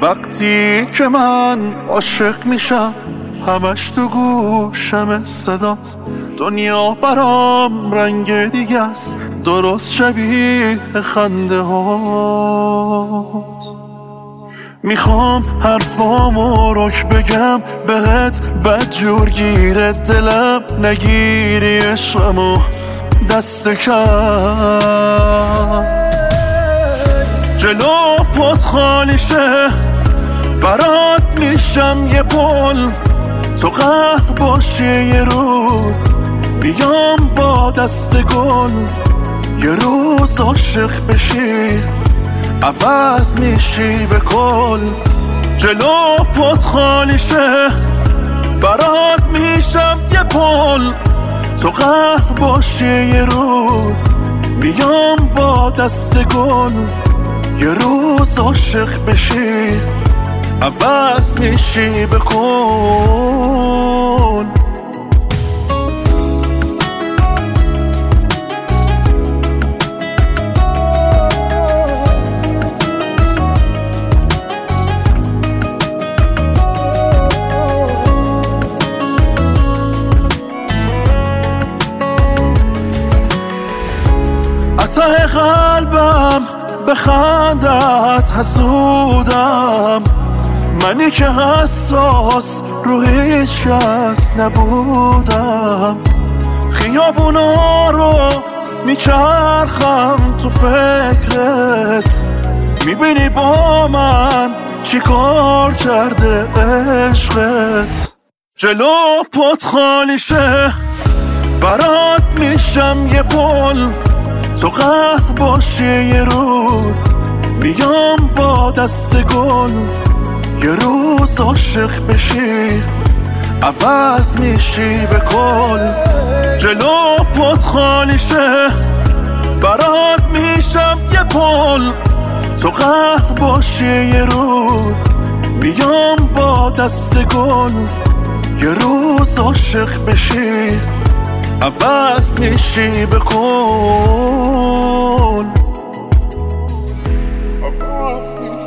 وقتی که من عاشق میشم همش تو گوشم صداست. دنیا برام رنگ دیگه است، درست شبیه خنده هاست. میخوام حرفامو رک بگم بهت، بدجور گیره دلم نگیری عشقمو دست کم. جلو پات خالی شه برات میشم یه پل، تو قهر باشی یه روز بیام با دست گل. یه روز عاشق بشی عوض میشی به کل. جلو پات خالی شه برات میشم یه پل، تو قهر باشی یه روز بیام با دست گل. یه روز عاشق بشی عوض میشی به کل. ته قلبم به خندت حسودم، منی که حساس رو هیچ کس نبودم. خیابونا رو میچرخم تو فکرت، میبینی با من چی کار کرده عشقت. جلو پات خالی شه برات میشم یه پل، تو قهر باشی یه روز بیام با دست گل. یه روز عاشق بشی عوض میشی به کل. جلو پات خالی شه برات میشم یه پل، تو قهر باشی یه روز بیام با دست گل. یه روز عاشق بشی عوض میشی به کل.